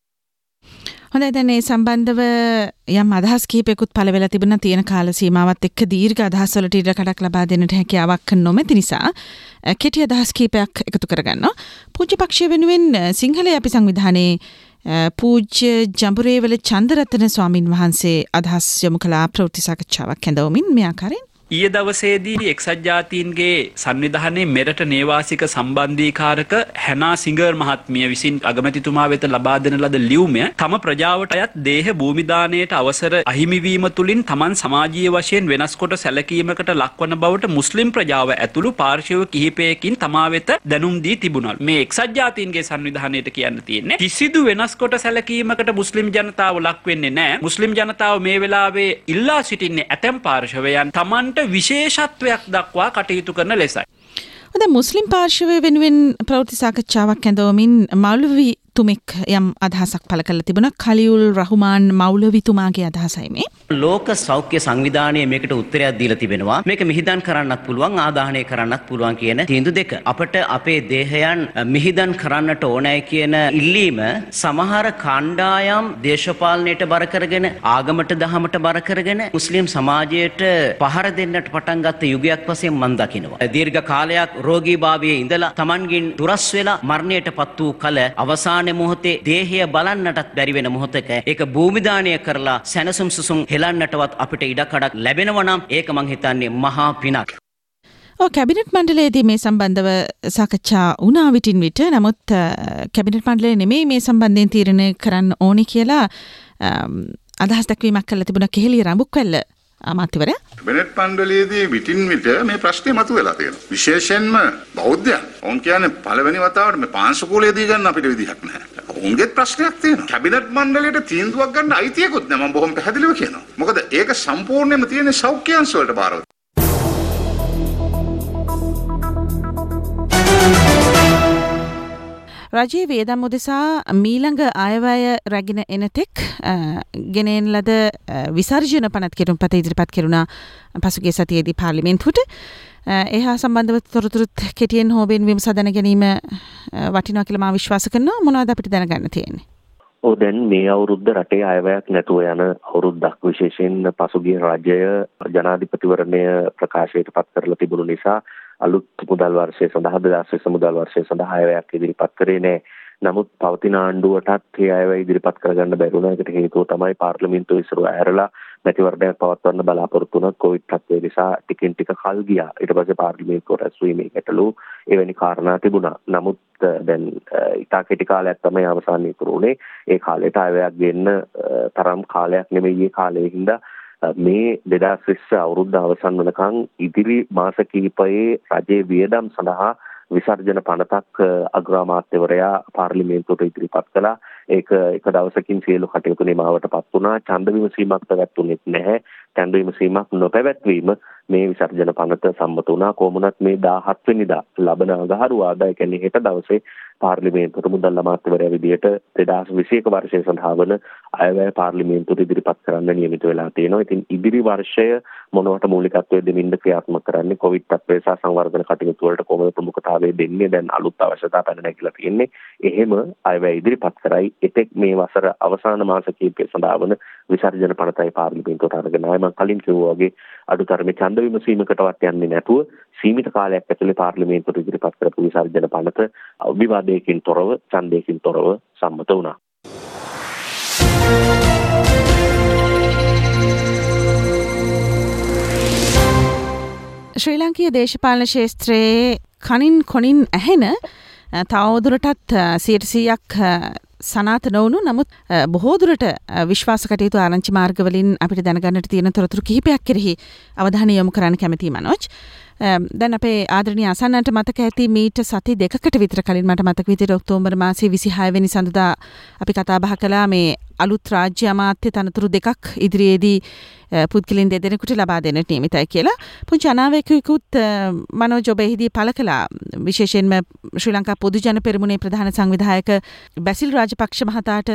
හොඳයි, දැන් මේ සම්බන්ධව යම් අදහස් කිහිපයකුත් පළ වෙලා තිබුණා. තියෙන කාල සීමාවත් එක්ක දීර්ඝ අදහස් වලට ඉඩකඩක් ලබා දෙන්නට හැකියාවක් නොමැති නිසා කෙටි අදහස් කිහිපයක් එකතු කරගන්නවා. පූජ්‍ය පක්ෂය වෙනුවෙන් සිංහලයේ අපි සංවිධානයේ පූජ්‍ය ජඹුරේවල චන්දරත්න ස්වාමින් වහන්සේ අදහස් යොමු කළ ප්‍රවෘත්ති සාකච්ඡාවක් ඇඳවමින් මේ ආකාරයෙන් ඊයේ දවසේදී එක්සත් ජාතීන්ගේ සංවිධානයේ මෙරට නේවාසික සම්බන්ධීකාරක හැනා සිංගර් මහත්මිය විසින් අගමැතිතුමා වෙත ලබා දෙන ලද ලියුමය තම ප්‍රජාවට අයත් දේහ භූමි දානයට අවසර අහිමිවීම තුලින් තමන් සමාජීය වශයෙන් වෙනස් කොට සැලකීමකට ලක්වන බවට මුස්ලිම් ප්‍රජාව ඇතුළු පාර්ශව කිහිපයකින් තමා වෙත දැනුම් දී තිබුණා. මේ එක්සත් ජාතීන්ගේ සංවිධානයට කියන්න තියෙන්නේ කිසිදු වෙනස් කොට සැලකීමකට මුස්ලිම් ජනතාව ලක් වෙන්නේ නැහැ. මුස්ලිම් ජනතාව මේ වෙලාවේ ඉල්ලා සිටින්නේ ඇතැම් පාර්ශවයන් තමන්ට විශේෂත්වයක් දක්වා කටයුතු කරන ලෙසයි. හොඳයි, මුස්ලිම් පාර්ශවය වෙනුවෙන් ප්‍රවෘත්ති සාකච්ඡාවක් ඇඳවමින් මෞලවි තුමෙක් යම් අදහසක් පළ කරලා තිබුණා. කලියුල් රහුමාන් මෞලවිතුමාගේ අදහසයි මේ. ලෝක සෞඛ්‍ය සංවිධානයේ මේකට උත්තරයක් දීලා තිබෙනවා. මේක මිහිදන් කරන්නත් පුළුවන්, ආදාහනය කරන්නත් පුළුවන් කියන තීන්දුව දෙක. අපට අපේ දේහයන් මිහිදන් කරන්නට ඕනෑ කියන ඉල්ලීම සමහර කණ්ඩායම් දේශපාලනයට බර කරගෙන, ආගමට දහමට බර කරගෙන මුස්ලිම් සමාජයට පහර දෙන්නට පටන් ගත්ත යුගයක් වශයෙන් මම දකිනවා. දීර්ඝ කාලයක් රෝගීභාවයේ ඉඳලා Tamanගෙන් දුරස් වෙලා මරණයටපත් වූ කල අවසාන මොහොතේ දේහය බලන්නටත් බැරි වෙන මොහොතක ඒක භූමිදානය කරලා සැනසුම් සුසුම් හෙලන්නටවත් අපිට ඉඩකඩක් ලැබෙනවා නම් ඒක මං හිතන්නේ මහා පිනක්. කැබිනට් මණ්ඩලයේදී මේ සම්බන්ධව සාකච්ඡා වුණා විටින් විට. නමුත් කැබිනට් මණ්ඩලය නෙමෙයි මේ සම්බන්ධයෙන් තීරණය කරන්න ඕනේ කියලා අදහස් දක්වීමක් කළා තිබුණා කෙහෙලිය රඹුක්වැල්ල අමාත්‍යවරයා. කැබිනට් මණ්ඩලයේදී විටින් විට මේ ප්‍රශ්නේ මතුවලා තියෙනවා. විශේෂයෙන්ම බෞද්ධයන්. ඔවුන් කියන්නේ පළවෙනි වතාවට මේ පාංශුකූලයේදී ගන්න අපිට විදිහක් නැහැ. ඔවුන්ගේ ප්‍රශ්නයක් තියෙනවා. කැබිනට් මණ්ඩලයට තීන්දුවක් ගන්න අයිතියකුත් නැහැ. මම බොහොම පැහැදිලිව කියනවා. මොකද ඒක සම්පූර්ණයෙන්ම තියෙන සෞඛ්‍ය අංශ වලට බාරව. රජයේ වියදම් උදෙසා මීළඟ අයවැය රැගෙන එනතෙක් ගෙනෙන ලද විසර්ජන පනත් කෙටුම්පත ඉදිරිපත් කෙරුණා පසුගිය සතියේදී පාර්ලිමේන්තුවට. එහා සම්බන්ධව තොරතුරුත් කෙටියෙන් හෝබෙන් විමසා දැන ගැනීම වටිනවා කියලා මා විශ්වාස කරනවා. මොනවද අපිට දැනගන්න තියෙන්නේ? ඔව් දැන් මේ අවුරුද්ද රටේ අයවැයක් නැතුව යන අවුරුද්දක්. විශේෂයෙන් පසුගිය රජය ජනාධිපතිවරණය ප්‍රකාශයට පත් කරලා තිබුණු නිසා අලුත් මුදල් වර්ෂය සඳහා 2020 මුදල් වර්ෂය සඳහා අයවැයක් ඉදිරිපත් කරේ නැහැ. නමුත් පවතින ආණ්ඩුවටත් මේ අයවැය ඉදිරිපත් කරගන්න බැරි වුණා. ඒකට හේතුව තමයි පාර්ලිමේන්තුව ඉස්සරහ ඇරලා මැතිවරණයක් පවත්වන්න බලාපොරොත්තු වුණත් කොවිඩ් තත්ත්වය නිසා ටිකින් ටික කල් ගියා. ඊට පස්සේ පාර්ලිමේන්තුව රැස්වීමේ ගැටලු එවැනි කාරණා තිබුණා. නමුත් දැන් ඉතා කෙටි කාලයක් තමයි අවසානයේ කරුණේ. ඒ කාලයට අයවැයක් දෙන්න තරම් කාලයක් නෙමෙයි මේ කාලයේ හින්දා මේ 2020 අවුරුද්ද අවසන් වනකන් ඉදිරි මාස කිහිපයේ රජයේ වියදම් සඳහා විසර්ජන පනතක් අග්‍රාමාත්‍යවරයා පාර්ලිමේන්තුවට ඉදිරිපත් කළා. ඒක එක දවසකින් සියලු කටයුතු නිමාවටපත් වුණා. ඡන්ද විමසීමක් පැවැත්වුණේ නැහැ. ඡන්ද විමසීමක් නොපැවැත්වීම මේ විසර්ජන පනත සම්මත වුණා. කොහොමුණත් මේ 17 වෙනිදා ලබන අඟහරුවාදා ඒ කියන්නේ හෙට දවසේ පාර්ලිමේන්තුවට මුදල් අමාත්‍යවරයා විදියට 2021 වර්ෂය සඳහා වන අයවැය පාර්ලිමේන්තුවට ඉදිරිපත් කරන්න නියමිත වෙලා තියෙනවා. ඉතින් ඉදිරි වර්ෂය මොනවට මූලිකත්වය දෙමින්ද ක්‍රියාත්මක කරන්නේ? කොවිඩ් තත්ත්වය සහ සංවර්ධන කටයුතු වලට කොහොමද ප්‍රමුඛතාවය දෙන්නේ? දැන් අලුත් අවශ්‍යතා පැන නැගිලා තියෙන්නේ. එහෙම අයවැය ඉදිරිපත් කරයි. එතෙක් මේ වසර අවසාන මාස කිහිපය සඳහා වන විසර්ජන පනතයි පාර්ලිමේන්තුවට අරගෙන ආයි. මම කලින් කිව්වා වගේ අඩුතරමේ ඡන්ද විමසීමකටවත් යන්නේ නැතුව සීමිත කාලයක් ඇතුළේ පාර්ලිමේන්තුවට ඉදිරිපත් කරපු විසර්ජන පනත විවාදයකින් තොරව ඡන්දයකින් තොරව සම්මත වුණා. ශ්‍රී ලාංකීය දේශපාලන ක්ෂේත්‍රයේ කනින් කොනින් ඇහෙන තවදුරටත් 100%ක් සනාත නොවුණු නමුත් බොහෝ දුරට විශ්වාස කටයුතු ආරංචි මාර්ගවලින් අපිට දැනගන්නට තියෙන තොරතුරු කිහිපයක් කෙරෙහි අවධානය යොමු කරන්න කැමතියි මනෝජ්. දැන් අපේ ආදරණීය අසන්නන්ට මතක ඇති මීට සති දෙකකට විතර කලින් මට මතක විදිහට ඔක්තෝබර් මාසයේ 26 වෙනි සඳුදා අපි කතා බහ කළා මේ අලුත් රාජ්‍ය අමාත්‍ය තනතුරු දෙකක් ඉදිරියේදී පුද්ගලයන් දෙදෙනෙකුට ලබා දෙන්නට නියමිතයි කියලා. පුංචි අනාවැකියෙකුත් මනෝජ් ඔබ එහිදී පළ කළා. විශේෂයෙන්ම ශ්‍රී ලංකා පොදු ජන පෙරමුණේ ප්‍රධාන සංවිධායක බැසිල් රාජපක්ෂ මහතාට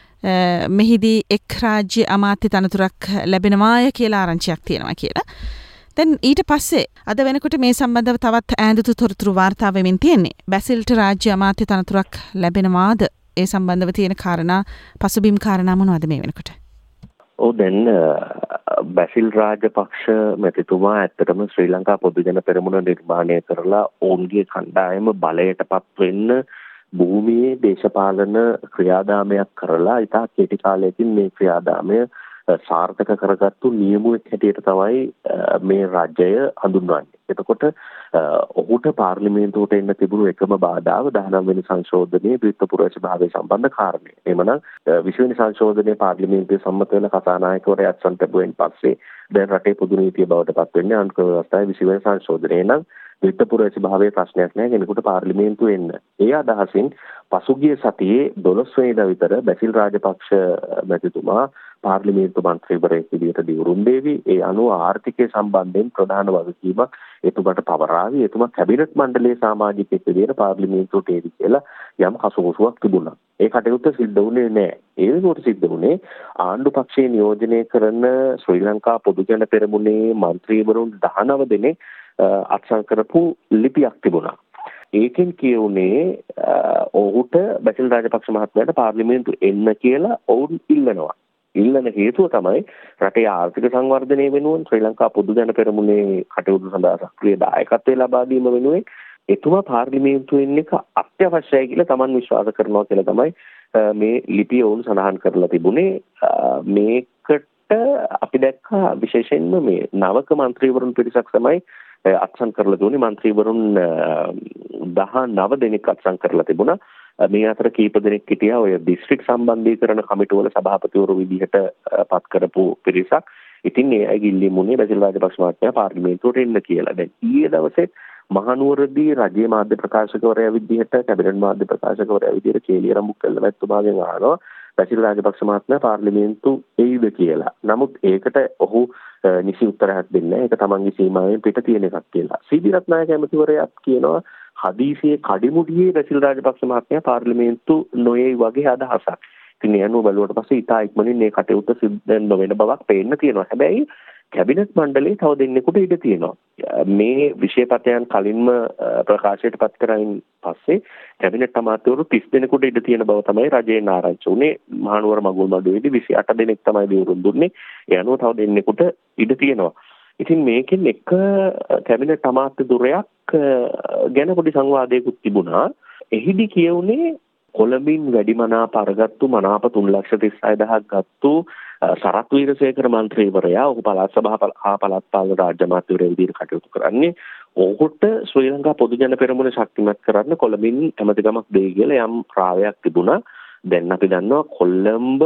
මෙහිදී එක් රාජ්‍ය අමාත්‍ය තනතුරක් ලැබෙනවාය කියලා ආරංචියක් තියෙනවා කියලා. දැන් ඊට පස්සේ අද වෙනකොට මේ සම්බන්ධව තවත් ඈඳුතු තොරතුරු වාර්තා වෙමින් තියෙන්නේ. බැසිල්ට රාජ්‍ය අමාත්‍ය තනතුරක් ලැබෙනවාද? ඒ සම්බන්ධව තියෙන කාරණා පසුබිම් කාරණා මොනවද මේ වෙනකොට? ඔව් දැන් බැසිල් රාජපක්ෂ මැතිතුමා ඇත්තටම ශ්‍රී ලංකා පොදු ජන පෙරමුණ නිර්මාණය කරලා ඔවුන්ගේ කණ්ඩායම බලයටපත් වෙන්න භූමියේ දේශපාලන ක්‍රියාදාමයක් කරලා ඉතා කෙටි කාලයකින් මේ ක්‍රියාදාමය සාර්ථක කරගත්තු නියමුවෙක් හැටියට තමයි මේ රජය හඳුන්වන්නේ. එතකොට ඔහුට පාර්ලිමේන්තුවට එන්න තිබුණු එකම බාධාව 19 වෙනි සංශෝධනයේ ද්විත්ව පුරවැසි භාවය සම්බන්ධ කාරණය. එhmenan 20 වෙනි සංශෝධනයේ පාර්ලිමේන්තුවේ සම්මත වෙන කතානායකවරයා අත්සන් ලැබුවෙන් පස්සේ දැන් රටේ පොදු නීතිය බවට පත් වෙන්නේ අංක ව්‍යවස්ථාවේ 20 වෙනි සංශෝධනයේ නම් ද්විත්ව පුරවැසි භාවයේ ප්‍රශ්නයක් නැහැ කෙනෙකුට පාර්ලිමේන්තුවේ එන්න. ඒ අදහසින් පසුගිය සතියේ 12 වෙනිදා විතර බැසිල් රාජපක්ෂ මැතිතුමා පාර්ලිමේන්තු මන්ත්‍රීවරයෙක් විදිහට දිවුරුම් දෙවි. ඒ අනුව ආර්ථිකය සම්බන්ධයෙන් ප්‍රධාන වගකීමක් එතුමාට පවරාවි. එතුමා කැබිනට් මණ්ඩලයේ සමාජිකයෙක් විදිහට පාර්ලිමේන්තුවට එවි කියලා යම් කසුකුසුවක් තිබුණා. ඒ කටයුත්ත සිද්ධ වුණේ නැහැ. ඒ වෙනුවට සිද්ධ වුණේ ආණ්ඩු පක්ෂයේ නියෝජනය කරන ශ්‍රී ලංකා පොදු ජන පෙරමුණේ මන්ත්‍රීවරුන් 19 දෙනෙක් අත්සන් කරපු ලිපියක් තිබුණා. ඒකෙන් කියුනේ ඔහුට බැසිල් රාජපක්ෂ මහත්මයාට පාර්ලිමේන්තු එන්න කියලා ඔවුන් ඉල්ලනවා. ඉල්ලන හේතුව තමයි රටේ ආර්ථික සංවර්ධනය වෙනුවෙන් ශ්‍රී ලංකා පොදු ජන පෙරමුණේ කටයුතු සඳහා සක්‍රීය දායකත්වය ලබා දීම වෙනුවෙන් එතුමා පාර්ලිමේන්තුවේ එන්න එක අත්‍යවශ්‍යයි කියලා Taman විශ්වාස කරනවා කියලා තමයි මේ ලිපිය ඔවුන් සඳහන් කරලා තිබුණේ. මේකට අපි දැක්කා විශේෂයෙන්ම මේ නවක മന്ത്രിවරුන් පිරිසක් තමයි අත්සන් කරලා දුන්නේ. මන්ත්‍රීවරුන් 19 දෙනෙක් අත්සන් කරලා තිබුණා. මේ අතර කීප දෙනෙක් හිටියා ඔය දිස්ත්‍රික් සම්බන්ධීකරණ කමිටුවල සභාපතිවරු විදිහට පත් කරපු පිරිසක්. ඉතින් ඒ අය ගිල්ලිමුනේ බැසිල් රාජපක්ෂ මහත්මයා පාර්ලිමේන්තුවට එන්න කියලා. දැන් ඊයේ දවසේ මහනුවරදී රජයේ මාධ්‍ය ප්‍රකාශකවරයා විදිහට කැබිනට් මාධ්‍ය ප්‍රකාශකවරයා විදිහට කේලිය රඹුක්කල්ල මැතිතුමාගෙන් අහනවා බැසිල් රාජපක්ෂ මහත්මයා පාර්ලිමේන්තු එයිද කියලා. නමුත් ඒකට ඔහු නිසි උත්තරයක් දෙන්නේ නැහැ. ඒක තමන්ගේ සීමාවෙන් පිට තියෙන එකක් කියලා. සීබී රත්නායක ඇමතිවරයාත් කියනවා හදීසියේ කඩිමුඩියේ බැසිල් රාජපක්ෂ මහත්මයා පාර්ලිමේන්තු නොයයි වගේ අදහසක්. ඉතින් ඒ අනුව බලුවට පස්සේ ඉතා ඉක්මනින් මේ කටයුත්ත සිද්ධ නොවන බවක් පේන්න තියෙනවා. හැබැයි කැබිනට් මණ්ඩලයේ තව දෙන්නෙකුට ඉඩ තියෙනවා. මේ විශේෂපතයන් කලින්ම ප්‍රකාශයට පත් කරයින් පස්සේ කැබිනට් අමාත්‍යවරු 30 දෙනෙකුට ඉඩ තියෙන බව තමයි රජයෙන් ආරංචි වුණේ. මහනුවර මගුල් මඩුවේදී 28 දෙනෙක් තමයි දිවුරුම් දුන්නේ. ඒ අනුව තව දෙන්නෙකුට ඉඩ තියෙනවා. ඉතින් මේකෙන් එක කැබිනට් අමාත්‍ය දුරයක් ගැන පොඩි සංවාදයකුත් තිබුණා. එහිදී කියුනේ කොළඹින් වැඩිමනාප අරගත්තු මනාප 3,36,000ක් ගත්තු සරත් වීරසේකර මන්ත්‍රීවරයා ඔහු පළාත් සභා හා පළාත් පාලන රාජ්‍ය අමාත්‍යවරයා විදිහට කටයුතු කරන්නේ. ඔහුට ශ්‍රී ලංකා පොදු ජන පෙරමුණ ශක්තිමත් කරන්න කොළඹින් ඇමතිකමක් දෙයි කියලා යම් රාවයක් තිබුණා. දැන් අපි දන්නවා කොළඹ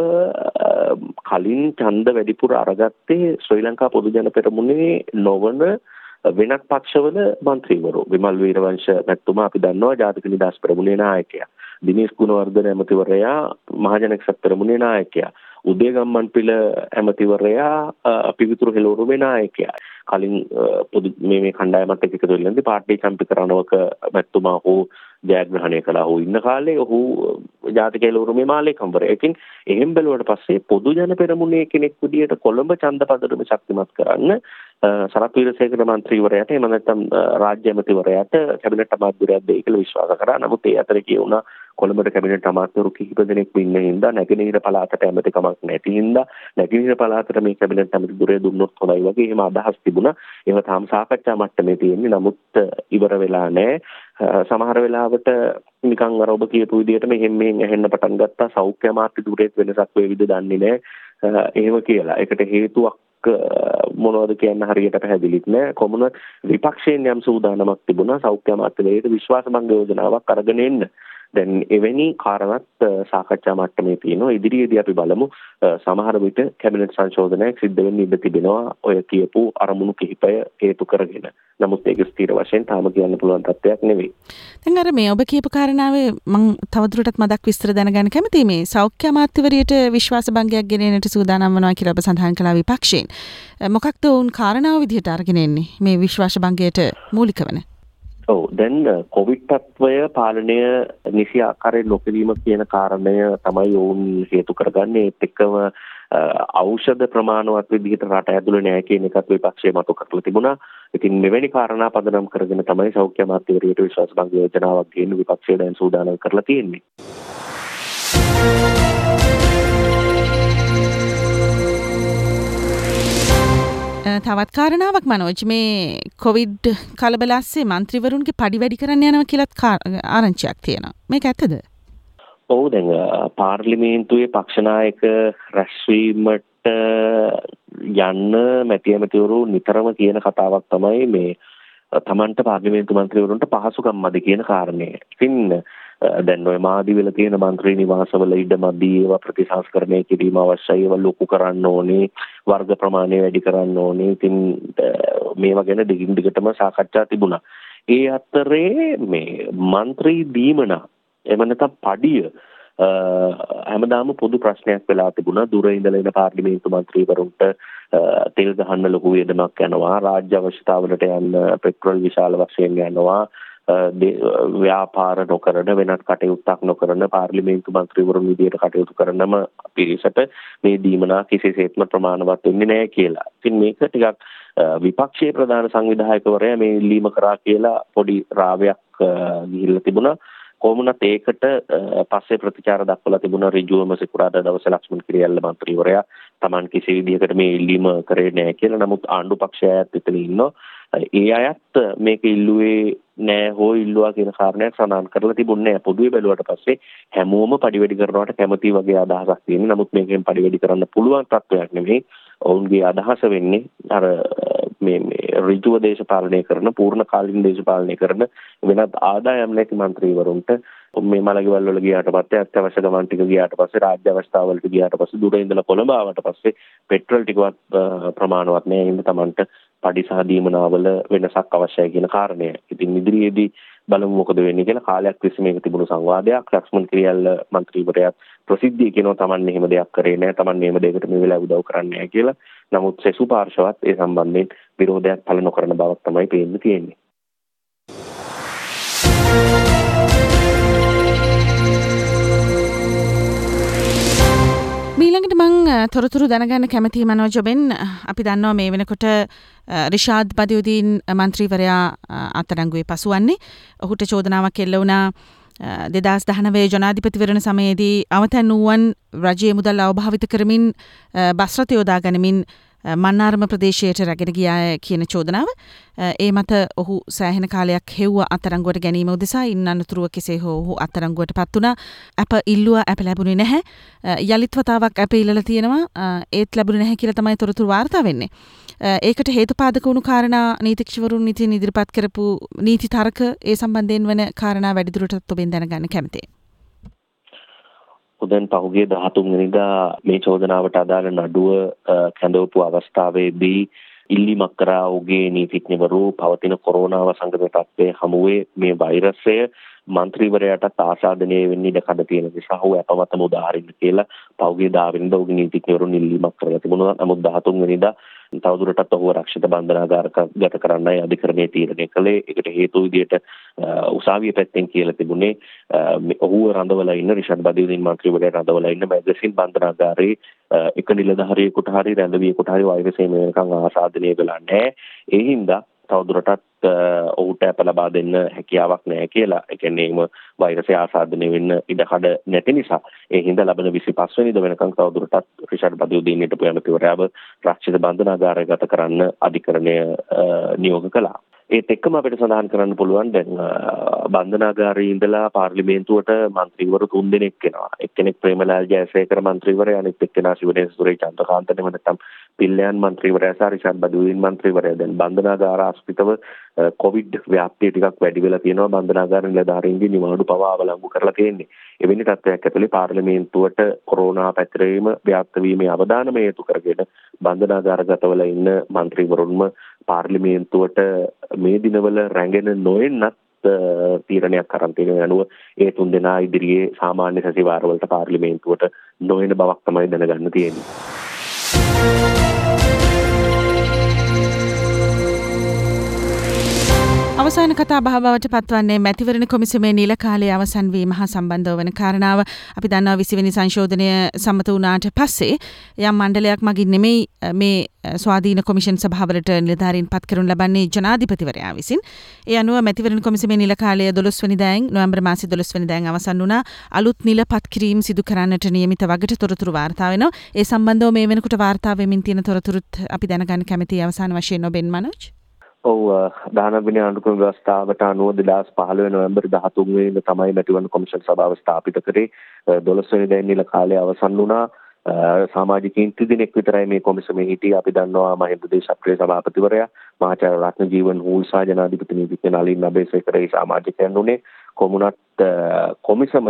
කලින් ඡන්ද වැඩිපුර අරගත්තේ ශ්‍රී ලංකා පොදු ජන පෙරමුණේ නොවන වෙනත් පක්ෂවල මන්ත්‍රීවරු. විමල් වීරවංශ මැතිතුමා අපි දන්නවා ජාතික නිදහස් පෙරමුණේ නායකයා. දිනේෂ් ගුණවර්ධන ඇමතිවරයා මහජන එක්සත් පෙරමුණේ නායකයා. උදේ ගම්මන්පිල ඇමතිවරයා පිවිතුරු හෙළවරුමේ නායකයා. කලින් පොදු මේ කණ්ඩායමත් එක්ක එකතු වෙලා පාර්ටි චම්පික රණවක මැතිතුමා හෝ ජයග්‍රහණය කළා. ඔහු ඉන්න කාලේ ඔහු ජාතික හෙළවරුමේ මාලේකම්වරයා. ඉතින් එහෙම බැලුවට පස්සේ පොදු ජන පෙරමුණේ කෙනෙක් විදියට කොළඹ ඡන්ද පදරම ශක්තිමත් කරන්න සරත් වීරසේකර මන්ත්‍රීවරයාට එහෙම නැත්නම් රාජ්‍ය ඇමතිවරයාට කැබිනට් අමාත්‍යවරයා දෙයි කියලා විශ්වාස කරා. නමුත් ඒ අතර කියුණා කොළඹට කැබිනට් අමාත්‍යවරු කිහිප දෙනෙක් ඉන්න හින්දා නැගෙනහිර පළාතට ඇමතිකමක් නැති හින්දා නැගෙනහිර පළාතට මේ කැබිනට් ඇමතිදුරේ දුන්නොත් හොඳයි වගේ එහෙම අදහස් තිබුණා. ඒවා තාම සාකච්ඡා මට්ටමේ තියෙන්නේ. නමුත් ඉවර වෙලා නැහැ. සමහර වෙලාවට නිකන් අර ඔබ කියපු විදිහට මෙහෙම ඇහෙන්න පටන් ගත්තා සෞඛ්‍ය අමාත්‍යදුරේත් වෙනසක් වේවිද දන්නේ නැහැ. එහෙම කියලා. ඒකට හේතුවක් මොනවද කියන්න හරියට පැහැදිලිත් නෑ. කොමුණත් විපක්ෂයෙන් යම් සූදානමක් තිබුණා සෞඛ්‍ය අමාත්‍යවරයාට විශ්වාස භංග යෝජනාවක් අරගෙන එන්න. දැන් එවැනි කාරණාත් සාකච්ඡා මට්ටමේ තියෙනවා. ඉදිරියේදී අපි බලමු සමහර විට කැබිනට් සංශෝධනයක් සිද්ධ වෙන්න ඉඩ තිබෙනවා ඔය කියපු අරමුණු කිහිපය හේතු කරගෙන. නමුත් ඒක ස්ථිර වශයෙන් තාම කියන්න පුළුවන් තත්ත්වයක් නෙවෙයි. දැන් අර මේ ඔබ කියපු කාරණාවේ මම තවදුරටත් මදක් විස්තර දැනගන්න කැමතියි. මේ සෞඛ්‍ය අමාත්‍යවරියට විශ්වාස භංගයක් ගෙනෙන්නට සූදානම් වෙනවා කියලා ඔබ සඳහන් කළා විපක්ෂයෙන්. මොකක්ද වුන් කාරණාව විදිහට අරගෙන එන්නේ මේ විශ්වාස භංගයට මූලික වෙන? ඔව් දැන් කොවිඩ් තත්ත්වය පාලනය නිසි ආකාරයෙන් නොකිරීම කියන කාරණය තමයි ඔවුන් හේතු කරගන්නේ. ඒත් එක්කම ඖෂධ ප්‍රමාණවත් විදිහට රට ඇතුළේ නැහැ කියන එකත් විපක්ෂය මතු කරලා තිබුණා. ඉතින් මෙවැනි කාරණා පදනම් කරගෙන තමයි සෞඛ්‍ය අමාත්‍යවරියට විශ්වාස භංග යෝජනාවක් ගෙන්න විපක්ෂය දැන් සූදානම් කරලා තියෙන්නේ. තවත් කාරණාවක් මනෝජ් මේ කොවිඩ් කලබල ඇස්සේ මන්ත්‍රීවරුන්ගේ පඩි වැඩි කරන්න යනවා කියලාත් ආරංචියක් තියෙනවා. මේක ඇත්තද? ඔව් දැන් පාර්ලිමේන්තුවේ පක්ෂ නායක රැස්වීමට යන්න මැති ඇමතිවරු නිතරම කියන කතාවක් තමයි මේ තමන්ට පාර්ලිමේන්තු මන්ත්‍රීවරුන්ට පහසුකම් මදි කියන කාරණය. ඉතින් දැන් ඔය මාදිවල තියෙන මන්ත්‍රී නිවාසවල ඉඩ මදි ඒවා ප්‍රතිසංස්කරණය කිරීම අවශ්‍යයි. ඒවා ලොකු කරන්න ඕනේ. වර්ග ප්‍රමාණය වැඩි කරන්න ඕනේ. ඉතින් මේවා ගැන දිගින් දිගටම සාකච්ඡා තිබුණා. ඒ අතරේ මේ මන්ත්‍රී දීමනා එහෙම නැත්නම් පඩිය හැමදාම පොදු ප්‍රශ්නයක් වෙලා තිබුණා. දුර ඉඳලා එන පාර්ලිමේන්තු මන්ත්‍රීවරුන්ට තෙල් ගහන්න ලොකු වියදමක් යනවා. රාජ්‍ය අවශ්‍යතාවලට යන්න පෙට්‍රල් විශාල වශයෙන් යනවා. ව්‍යාපාර නොකරන වෙනත් කටයුත්තක් නොකරන පාර්ලිමේන්තු මන්ත්‍රීවරුන් විදියට කටයුතු කරනම පිරිසට මේ දීමනා කිසිසේත්ම ප්‍රමාණවත් වෙන්නේ නැහැ කියලා. ඉතින් මේක ටිකක් විපක්ෂයේ ප්‍රධාන සංවිධායකවරයා මේ ඉල්ලීම කරා කියලා පොඩි රාවයක් ගිහිල්ලා තිබුණා. කොමුණත් ඒකට පස්සේ ප්‍රතිචාර දක්වලා තිබුණා ඍජුවම සිකුරාදා දවසේ ලක්ෂ්මන් කිරියල්ල මන්ත්‍රීවරයා Taman කිසි විදිහකට මේ ඉල්ලීම කරේ නැහැ කියලා. නමුත් ආණ්ඩු පක්ෂයත් එතන ඉන්නවා. ඒ අයත් මේක ඉල්ලුවේ නෑ හෝ ඉල්ලුවා කියන කාරණයක් සඳහන් කරලා තිබුණේ නෑ. පොදුවේ බැලුවට පස්සේ හැමෝම පඩි වැඩි කරනවට කැමති වගේ අදහසක් තියෙනවා. නමුත් මේකෙන් පඩි වැඩි කරන්න පුළුවන් තත්ත්වයක් නෙමෙයි. ඔවුන්ගේ අදහස වෙන්නේ අර මේ ඍජුව දේශපාලනය කරන පූර්ණ කාලීන දේශපාලනය කරන වෙනත් ආදායම් නැති മന്ത്രിවරුන්ට මේ මලගෙවල් වල ගියාට පස්සේ අත්‍යවශ්‍ය ගමන් ටික ගියාට පස්සේ රාජ්‍ය අවස්ථාවලට ගියාට පස්සේ දුර ඉඳලා කොළඹ ආවට පස්සේ පෙට්‍රල් ටිකවත් ප්‍රමාණවත් නැහැ. හින්දා Tamanට පඩි සහ දීමනාවල වෙනසක් අවශ්‍යයි කියන කාරණය. ඉතින් ඉදිරියේදී බලමු මොකද වෙන්නේ කියලා. කාලයක් තිස්සේ මේක තිබුණු සංවාදයක්. ලක්ෂ්මන් කිරියල්ල മന്ത്രിවරයා ප්‍රසිද්ධිය කියනවා Taman එහෙම දෙයක් කරේ නැහැ. Taman එහෙම දෙයකට මේ වෙලාව උදව් කරන්නේ නැහැ කියලා. නමුත් සෙසු පාර්ශවත් ඒ සම්බන්ධයෙන් විරෝධයක් පළ නොකරන බවක් තමයි පේන්න තියෙන්නේ. මීළඟට මං තොරතුරු දැනගන්න කැමති මනෝජබෙන් අපි දන්නවා මේ වෙනකොට රිෂාඩ් බදියුදීන් මන්ත්‍රීවරයා අත්අඩංගුවේ පසුවන්නේ. ඔහුට චෝදනාවක් එල්ල වුණා 2019 ජනාධිපතිවරණ සමයේදී අවතැන් වූවන් රජයේ මුදල් අවභාවිත කරමින් බස් රථ යොදා ගනිමින් මන්නාරම ප්‍රදේශයට රැගෙන ගියා කියන චෝදනාව. ඒ මත ඔහු සෑහෙන කාලයක් හෙව්ව අත්අඩංගුවට ගැනීම උදෙසා ඉන් අනතුරුව කෙසේ හෝ ඔහු අත්අඩංගුවට පත් වුණා. අප ඉල්ලුවා අප ලැබුණේ නැහැ. යලිත් වතාවක් අප ඉල්ලලා තියෙනවා. ඒත් ලැබුණේ නැහැ කියලා තමයි තොරතුරු වාර්තා වෙන්නේ. ඒකට හේතුපාදක වුණු කාරණා නීතිඥවරුන් ඉතින් ඉදිරිපත් කරපු නීති තර්ක ඒ සම්බන්ධයෙන් වන කාරණා වැඩිදුරටත් ඔබෙන් දැනගන්න කැමතියි. දැන් පහුගිය 13 වෙනිදා මේ චෝදනාවට අදාළ නඩුව කැඳවපු අවස්ථාවේදී ඉල්ලීමක් කරා ඔහුගේ නීතිඥවරු පවතින කොරෝනා වසංගත තත්ත්වයේ හමුවේ මේ වෛරසය මන්ත්‍රීවරයාටත් ආසාදනය වෙන්න ඉඩ කඩ තියෙන නිසා ඔහු අපමතම උදාහරින්න කියලා පහුගිය 10 වෙනිදා ඔහුගේ නීතිඥවරුන් ඉල්ලීමක් කරලා තිබුණා. නමුත් 13 වෙනිදා තවදුරටත් ඔහුව රක්ෂිත බන්ධනාගාරගත කරන්නයි අධිකරණයේ තීරණය කළේ. ඒකට හේතු විදියට උසාවිය පැත්තෙන් කියලා තිබුණේ ඔහුව රඳවලා ඉන්න රිෂාඩ් බදියුදීන් මන්ත්‍රීවරයා රඳවලා ඉන්න මැගසින් බන්ධනාගාරයේ එක නිලධාරියෙකුට හරි රැඳවියෙකුට හරි වෛරසය මේකන් ආසාදනය වෙලා නැහැ. ඒ හින්දා තවදුරටත් ඔහුට අප ලබා දෙන්න හැකියාවක් නැහැ කියලා. ඒ කියන්නේ මේ වෛරසය ආසාදනය වෙන්න ඉඩකඩ නැති නිසා ඒ හින්දා ලබන 25 වෙනිදා වෙනකන් තවදුරටත් රිෂාඩ් බදියුදීන් ඊට ඇමතිවරයාව රක්ෂිත බන්ධනාගාරගත කරන්න අධිකරණය නියෝග කළා. ඒත් එක්කම අපිට සඳහන් කරන්න පුළුවන් දැන් බන්ධනාගාරයේ ඉඳලා පාර්ලිමේන්තුවට മന്ത്രിවරු 3 දෙනෙක් එනවා. එක්කෙනෙක් ප්‍රේමලාල් ජයසේකර മന്ത്രിවරයා, අනිත් එක්කෙනා ශිවනේන සුරේ චන්ද්‍රකාන්ත නෙමෙයි නැත්නම් පිල්ලයන් മന്ത്രിවරයා සහ රිෂාඩ් බදියුදීන් මන්ත්‍රීවරයා. දැන් බන්ධනාගාර ආශ්‍රිතව කොවිඩ් ව්‍යාප්තිය ටිකක් වැඩි වෙලා තියෙනවා. බන්ධනාගාර නිලධාරීන්ගේ නිවාඩු පවා අවලංගු කරලා තියෙන්නේ. එවැනි තත්ත්වයක් ඇතුලේ පාර්ලිමේන්තුවට කොරෝනා පැතිරීම ව්‍යාප්ත වීමේ අවධානම හේතු කරගෙන බන්ධනාගාරගතවල ඉන්න മന്ത്രിවරුන්ම පාර්ලිමේන්තුවට මේ දිනවල රැගෙන නොෙන්නත් තීරණයක් අරන් තියෙන අනුව ඒ 3 දෙනා ඉදිරියේ සාමාන්‍ය සැසිවාරවලට පාර්ලිමේන්තුවට නොෙන බවක් තමයි දැනගන්න තියෙන්නේ. අවසාන කතා බහබවට පත්වන්නේ මැතිවරණ කොමිසමේ නිල කාලයේ අවසන් වීම හා සම්බන්ධව වන කාරණාව. අපි දන්නවා 20 වෙනි සංශෝධනය සම්මත වුණාට පස්සේ යම් මණ්ඩලයක් මගින් නෙමෙයි මේ ස්වාධීන කොමිෂන් සභාවලට නිලධාරීන් පත් කරනු ලබන්නේ ජනාධිපතිවරයා විසින්. ඒ අනුව මැතිවරණ කොමිසමේ නිල කාලය 12 වෙනිදායින් නොවැම්බර් මාසයේ 12 වෙනිදායින් අවසන් වුණා. අලුත් නිල පත් කිරීම සිදු කරන්නට නියමිත වගට තොරතුරු වාර්තා වෙනවා. ඒ සම්බන්ධව මේ වෙනකොට වාර්තා වෙමින් තියෙන තොරතුරුත් අපි දැනගන්න කැමතියි. අවසාන වශයෙන් ඔබෙන් මනෝජ්. ඔව් 19 වෙනි ආණ්ඩුක්‍රම ව්‍යවස්ථාවට අනුව 2015 නොවැම්බර් 13 වෙනිදා තමයි මැතිවරණ කොමිෂන් සභාව ස්ථාපිත කරේ. 12 වෙනිදා නිල කාලය අවසන් වුණා. සමාජිකයින් 3 දිනක් විතරයි මේ කොමිසමේ හිටියේ. අපි දන්නවා මහින්ද දේශප්‍රිය සභාපතිවරයා, මහාචාර්ය රත්නජීවන් හූල් සහ ජනාධිපති නීතිඥ නලින් අබේසේකර සමාජිකයන් උනේ. කොමුණත් කොමිසම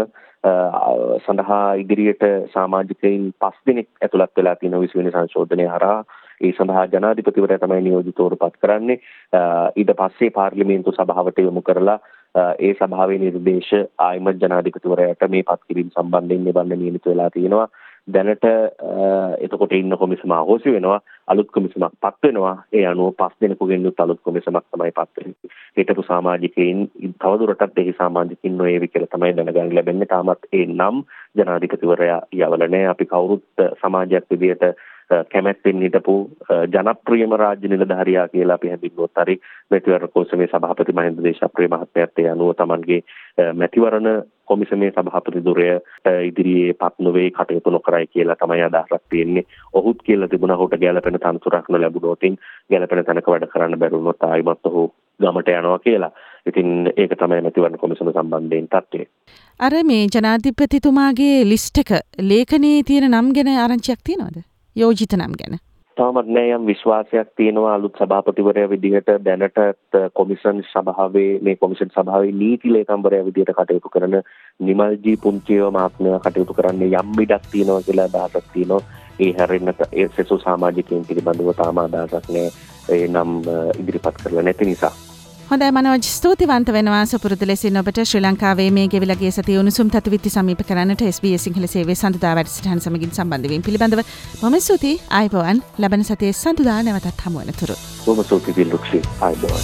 සඳහා ඉදිරියට සමාජිකයින් 5 දිනක් ඇතුළත් වෙලා තියෙන 20 වෙනි සංශෝධනය හරහා ඒ සඳහා ජනාධිපතිවරයා තමයි නියෝජිතවරුපත් කරන්නේ. ඊට පස්සේ පාර්ලිමේන්තු සභාවට යොමු කරලා ඒ සභාවේ නිර්දේශ ආයමත් ජනාධිපතිවරයාට මේ පත් කිරීම සම්බන්ධයෙන් නිබන්ධ නියමිත වෙලා තියෙනවා. දැනට එතකොට ඉන්න කොමිසම අහෝසි වෙනවා. අලුත් කොමිසමක් පත් වෙනවා. ඒ අනුව 5 දෙනෙකුගෙන් යුත් අලුත් කොමිසමක් තමයි පත් වෙන්නේ. හිටපු සමාජිකයින් තවදුරටත් එහි සමාජිකින් නොවේවි කියලා තමයි දැනගන්න ලැබෙන්නේ. තාමත් ඒ නම් ජනාධිපතිවරයා යවල නැහැ. අපි කවුරුත් සමාජයක් විදියට කැමැත්තෙන් හිටපු ජනප්‍රියම රාජ්‍ය නිලධාරියා කියලා අපි හැඳින්වුවොත් හරි මැතිවරණ කොමිසමේ සභාපති මහින්ද දේශප්‍රිය මහත්මයාත් ඒ අනුව තමන්ගේ මැතිවරණ කොමිසමේ සභාපති ධුරය ඉදිරියේ පත් නොවේ කටයුතු නොකරයි කියලා තමයි අදහසක් තියෙන්නේ. ඔහුත් කියලා තිබුණා ඔහුට ගැළපෙන තනතුරක් නොලැබුණොත් ගැළපෙන තැනක වැඩ කරන්න බැරි වුණොත් ආයිමත් ඔහු ගමට යනවා කියලා. ඉතින් ඒක තමයි මැතිවරණ කොමිසම සම්බන්ධයෙන් තත්ත්වය. අර මේ ජනාධිපතිතුමාගේ ලිස්ට් එක ලේඛනයේ තියෙන නම් ගැන ආරංචියක් තියෙනවද? යෝජිත නම් ගැන. තාමත් නෑ යම් විශ්වාසයක් තියෙනවා අලුත් සභාපතිවරයා විදිහට දැනට කොමිෂන් සභාවේ මේ කොමිෂන් සභාවේ නීති ලේකම්වරයා විදිහට කටයුතු කරන නිමල්ජී පුංචිව මහත්මයා කටයුතු කරන්නේ යම් ඉඩක් තියෙනවා කියලා අදහසක් තියෙනවා. ඒ හැරෙන්නට ඒ සෙසු සමාජිකයන් පිළිබඳව තාම අදහසක් නෑ. ඒ නම් ඉදිරිපත් කරලා නැති නිසා. හොඳයි මනෝජ් ස්තුතිවන්ත වෙනවා සුපුරුදු ලෙසින් ඔබට ශ්‍රී ලංකාවේ මේ ගෙවිලා ගිය සතියේ උණුසුම් තත්විති සමීප කරන්නට SBS සිංහල සේවයේ සඳුදා වැඩසටහන සමගින් සම්බන්ධ වීම පිළිබඳව මම ස්තුතියි ආයිබෝවන් ලබන සතියේ සඳුදා නැවතත් හමු වෙනතුරු බොහොම ස්තුතියි දිල්රුක්ෂි ආයිබෝවන්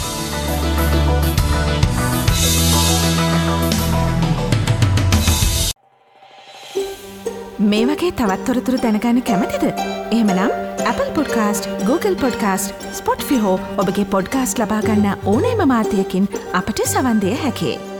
මේ වගේ තවත් තොරතුරු දැනගන්න කැමතිද? එහෙමනම් Apple Podcast, Google Podcast, Spotify හෝ ඔබගේ podcast ලබා ගන්න ඕනෑම මාධ්‍යයකින් අපට සවන් දිය හැකියි.